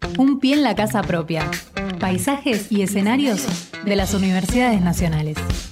Un pie en la casa propia. Paisajes y escenarios de las universidades nacionales.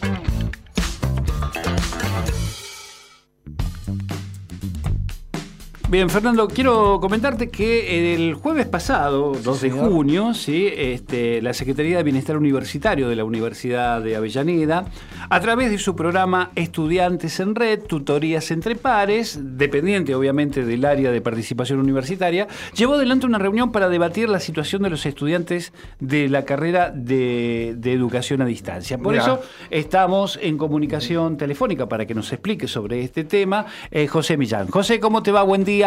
Bien, Fernando, quiero comentarte que el jueves pasado, 2 de junio, ¿sí? La Secretaría de Bienestar Universitario de la Universidad de Avellaneda, a través de su programa Estudiantes en Red, Tutorías entre Pares, dependiente obviamente del área de participación universitaria, llevó adelante una reunión para debatir la situación de los estudiantes de la carrera de educación a distancia. Por eso estamos en comunicación telefónica para que nos explique sobre este tema José Millán. José, ¿cómo te va? Buen día.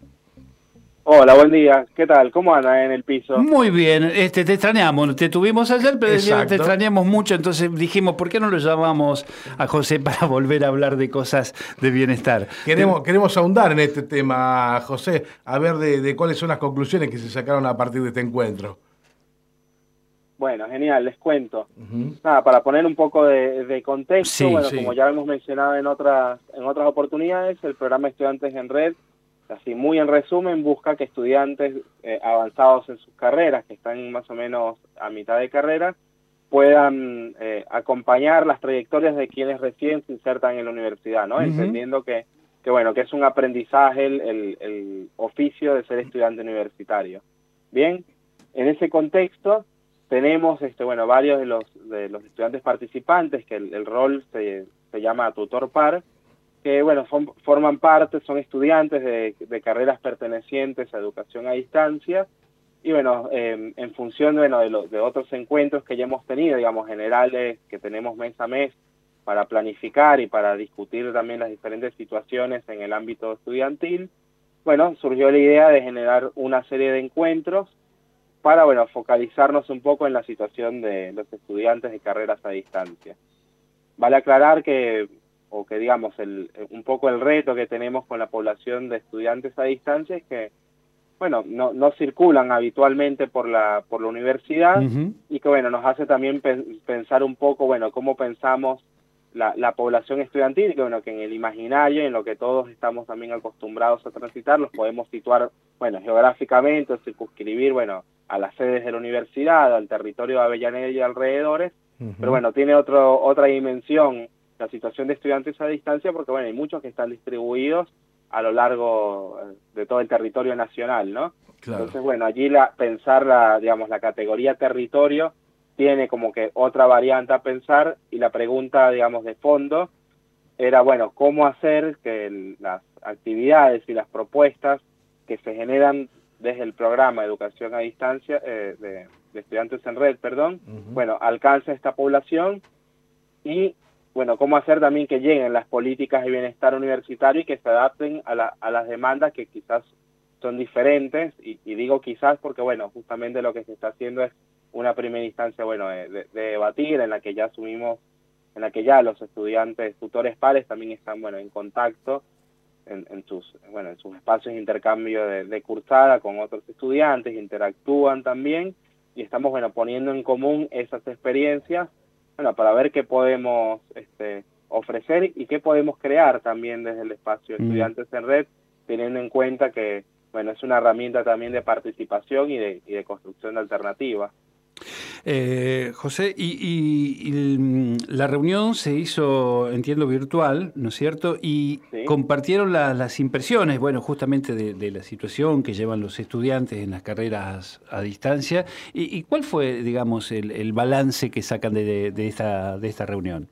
Hola, buen día. ¿Qué tal? ¿Cómo anda en el piso? Muy bien. Te extrañamos. Te tuvimos ayer, pero te extrañamos mucho. Entonces dijimos, ¿por qué no lo llamamos a José para volver a hablar de cosas de bienestar? Queremos ahondar en este tema, José, a ver de cuáles son las conclusiones que se sacaron a partir de este encuentro. Bueno, genial, les cuento. Nada, para poner un poco de contexto, como ya hemos mencionado en otras oportunidades, el programa Estudiantes en Red, así muy en resumen, busca que estudiantes avanzados en sus carreras, que están más o menos a mitad de carrera, puedan acompañar las trayectorias de quienes recién se insertan en la universidad, ¿no? Entendiendo que es un aprendizaje el oficio de ser estudiante universitario. Bien, en ese contexto tenemos varios de los estudiantes participantes, que el rol se llama tutor par, que forman parte, son estudiantes de carreras pertenecientes a educación a distancia, y en función de otros encuentros que ya hemos tenido, digamos, generales, que tenemos mes a mes para planificar y para discutir también las diferentes situaciones en el ámbito estudiantil, surgió la idea de generar una serie de encuentros para focalizarnos un poco en la situación de los estudiantes de carreras a distancia. Vale aclarar que digamos, un poco el reto que tenemos con la población de estudiantes a distancia es que, no circulan habitualmente por la universidad, y que, nos hace también pensar un poco, cómo pensamos la población estudiantil, que en el imaginario, en lo que todos estamos también acostumbrados a transitar, los podemos situar, geográficamente, o circunscribir, a las sedes de la universidad, al territorio de Avellaneda y alrededores, pero tiene otra dimensión la situación de estudiantes a distancia, porque hay muchos que están distribuidos a lo largo de todo el territorio nacional, ¿no? Claro. Entonces, allí pensar la categoría territorio tiene como que otra variante a pensar, y la pregunta, digamos, de fondo era, ¿cómo hacer que las actividades y las propuestas que se generan desde el programa de educación a distancia, de estudiantes en red, alcance esta población, y cómo hacer también que lleguen las políticas de bienestar universitario y que se adapten a las demandas que quizás son diferentes, y digo quizás porque, justamente lo que se está haciendo es una primera instancia, de debatir, en la que ya los estudiantes tutores pares también están, en contacto en sus espacios de intercambio de cursada con otros estudiantes, interactúan también, y estamos, poniendo en común esas experiencias, para ver qué podemos ofrecer y qué podemos crear también desde el espacio Estudiantes en Red, teniendo en cuenta que, es una herramienta también de participación y de construcción de alternativas. José, y la reunión se hizo, entiendo, virtual, ¿no es cierto? Y sí, compartieron las impresiones, justamente de la situación que llevan los estudiantes en las carreras a distancia. ¿Y cuál fue, digamos, el balance que sacan de esta reunión?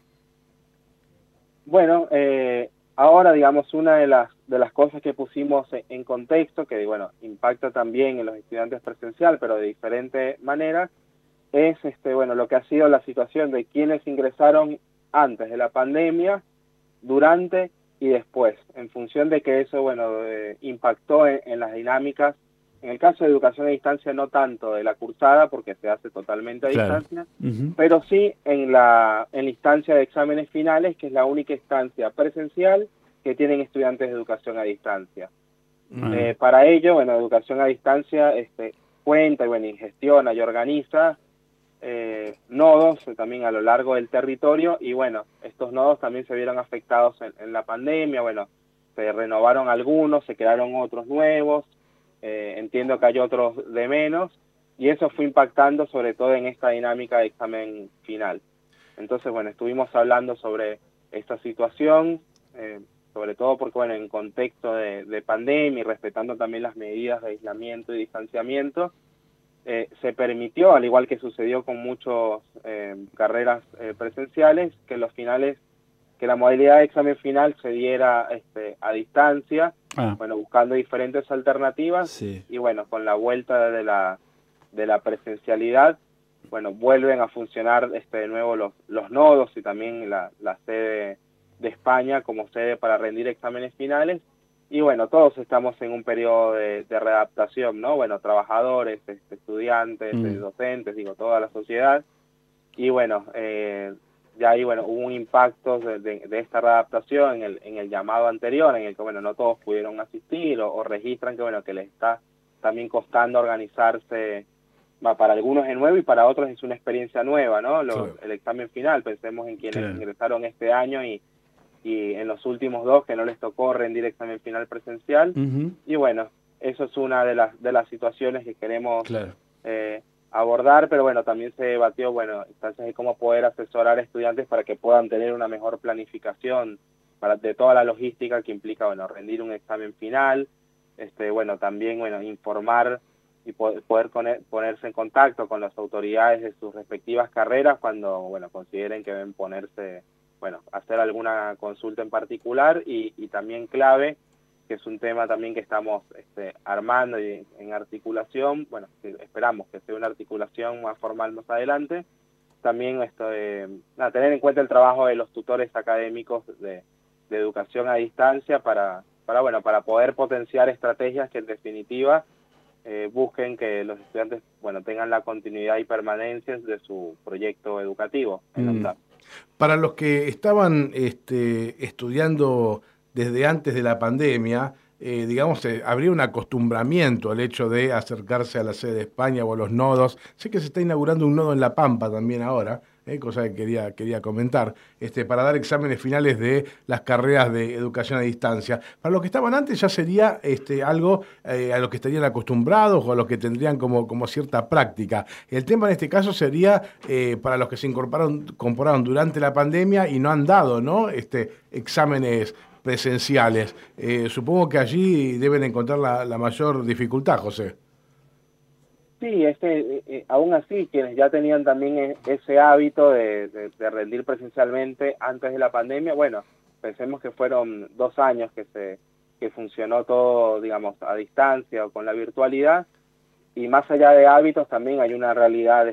Ahora, digamos, una de las cosas que pusimos en contexto, que, impacta también en los estudiantes presencial, pero de diferente manera, es lo que ha sido la situación de quienes ingresaron antes de la pandemia, durante y después, en función de que eso impactó en las dinámicas. En el caso de educación a distancia, no tanto de la cursada, porque se hace totalmente a distancia, pero sí en la instancia de exámenes finales, que es la única instancia presencial que tienen estudiantes de educación a distancia. Para ello, educación a distancia cuenta y gestiona y organiza nodos también a lo largo del territorio, y estos nodos también se vieron afectados en la pandemia. Se renovaron algunos, se crearon otros nuevos, entiendo que hay otros de menos, y eso fue impactando sobre todo en esta dinámica de examen final. Entonces, bueno, estuvimos hablando sobre esta situación, sobre todo porque, bueno, en contexto de pandemia y respetando también las medidas de aislamiento y distanciamiento, se permitió, al igual que sucedió con muchas carreras presenciales, que los finales, que la modalidad de examen final se diera a distancia, bueno, buscando diferentes alternativas, sí. Y bueno, con la vuelta de la presencialidad, bueno, vuelven a funcionar de nuevo los nodos y también la sede de España como sede para rendir exámenes finales. Y bueno, todos estamos en un periodo de readaptación, ¿no? Bueno, trabajadores, estudiantes, docentes, digo, toda la sociedad. Y bueno, ya ahí, bueno, hubo un impacto de esta readaptación en el llamado anterior, en el que, bueno, no todos pudieron asistir o registran que, bueno, que les está también costando organizarse. Para algunos es nuevo y para otros es una experiencia nueva, ¿no? Claro. El examen final, pensemos en quienes ingresaron este año y en los últimos 2 que no les tocó rendir examen final presencial. Y bueno, eso es una de las situaciones que queremos abordar, pero bueno, también se debatió, bueno, instancias de cómo poder asesorar a estudiantes para que puedan tener una mejor planificación de toda la logística que implica, bueno, rendir un examen final, bueno, también, bueno, informar y poder ponerse en contacto con las autoridades de sus respectivas carreras cuando, bueno, consideren que deben ponerse, bueno, hacer alguna consulta en particular y también clave, que es un tema también que estamos armando y en articulación, bueno, que esperamos que sea una articulación más formal más adelante, también tener en cuenta el trabajo de los tutores académicos de educación a distancia para poder potenciar estrategias que en definitiva busquen que los estudiantes, bueno, tengan la continuidad y permanencia de su proyecto educativo en la UNDAP. Para los que estaban estudiando desde antes de la pandemia, digamos, habría un acostumbramiento al hecho de acercarse a la sede de España o a los nodos. Sé que se está inaugurando un nodo en La Pampa también ahora, cosa que quería comentar, para dar exámenes finales de las carreras de educación a distancia. Para los que estaban antes ya sería algo a lo que estarían acostumbrados o a lo que tendrían como cierta práctica. El tema en este caso sería para los que se incorporaron durante la pandemia y no han dado, ¿no? Exámenes presenciales. Supongo que allí deben encontrar la mayor dificultad, José. Sí, aún así, quienes ya tenían también ese hábito de rendir presencialmente antes de la pandemia, bueno, pensemos que fueron 2 años que funcionó todo, digamos, a distancia o con la virtualidad, y más allá de hábitos también hay una realidad,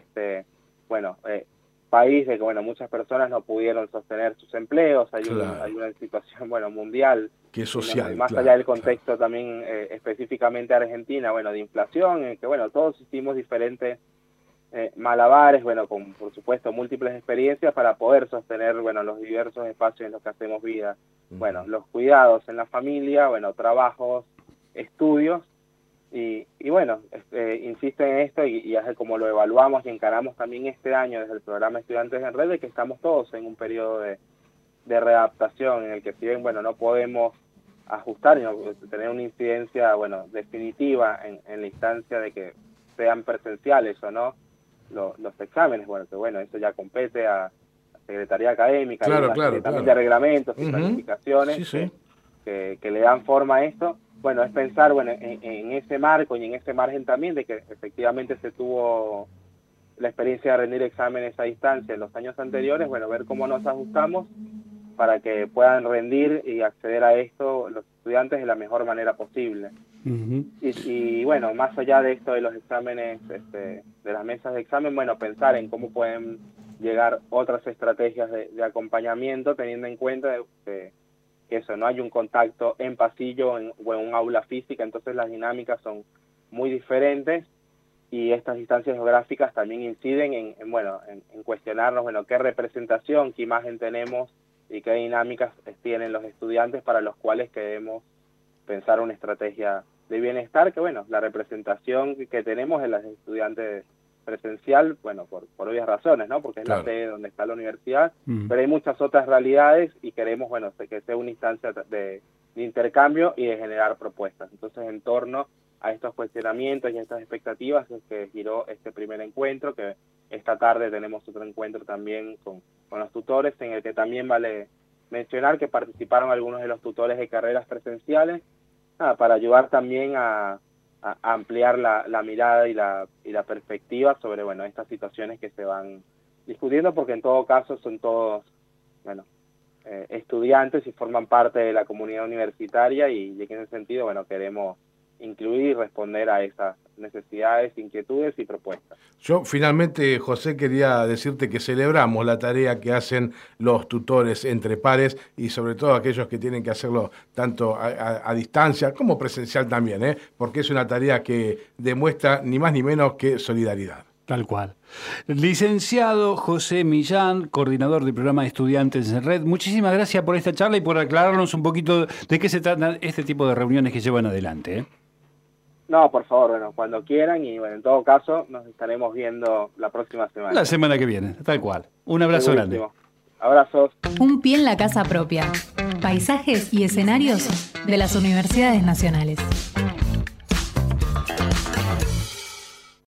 país de que, bueno, muchas personas no pudieron sostener sus empleos, hay una situación, bueno, mundial, que es social, más allá del contexto también específicamente Argentina, bueno, de inflación, que, bueno, todos hicimos diferentes malabares, bueno, con, por supuesto, múltiples experiencias para poder sostener, bueno, los diversos espacios en los que hacemos vida, bueno, los cuidados en la familia, bueno, trabajos, estudios, y bueno, insisto en esto y es como lo evaluamos y encaramos también este año desde el programa Estudiantes en Red, de que estamos todos en un periodo de readaptación en el que, si bien, bueno, no podemos ajustar y tener una incidencia, bueno, definitiva en la instancia de que sean presenciales o no los exámenes, bueno, que bueno, eso ya compete a Secretaría Académica, también de reglamentos y planificaciones que le dan forma a esto. Bueno, es pensar, bueno, en ese marco y en ese margen también de que efectivamente se tuvo la experiencia de rendir exámenes a distancia en los años anteriores, bueno, ver cómo nos ajustamos para que puedan rendir y acceder a esto los estudiantes de la mejor manera posible. Y bueno, más allá de esto de los exámenes, de las mesas de examen, bueno, pensar en cómo pueden llegar otras estrategias de acompañamiento, teniendo en cuenta que eso, no hay un contacto en pasillo o en un aula física, entonces las dinámicas son muy diferentes y estas distancias geográficas también inciden en cuestionarnos, bueno, qué representación, qué imagen tenemos y qué dinámicas tienen los estudiantes para los cuales queremos pensar una estrategia de bienestar, que bueno, la representación que tenemos en los estudiantes presencial, bueno, por obvias razones, ¿no? Porque es la sede donde está la universidad, pero hay muchas otras realidades y queremos, bueno, que sea una instancia de intercambio y de generar propuestas. Entonces, en torno estos cuestionamientos y a estas expectativas es que giró este primer encuentro, que esta tarde tenemos otro encuentro también con los tutores, en el que también vale mencionar que participaron algunos de los tutores de carreras presenciales, para ayudar también a ampliar la mirada y la perspectiva sobre, bueno, estas situaciones que se van discutiendo, porque en todo caso son todos, bueno, estudiantes y forman parte de la comunidad universitaria, y en ese sentido, bueno, queremos incluir y responder a esas necesidades, inquietudes y propuestas. Yo finalmente, José, quería decirte que celebramos la tarea que hacen los tutores entre pares y sobre todo aquellos que tienen que hacerlo tanto a distancia como presencial también, porque es una tarea que demuestra ni más ni menos que solidaridad. Tal cual. Licenciado José Millán, coordinador del programa de Estudiantes en Red, muchísimas gracias por esta charla y por aclararnos un poquito de qué se tratan este tipo de reuniones que llevan adelante. No, por favor, bueno, cuando quieran, y bueno, en todo caso nos estaremos viendo la próxima semana. La semana que viene, tal cual. Un abrazo grande. Abrazos. Un pie en la casa propia. Paisajes y escenarios de las universidades nacionales.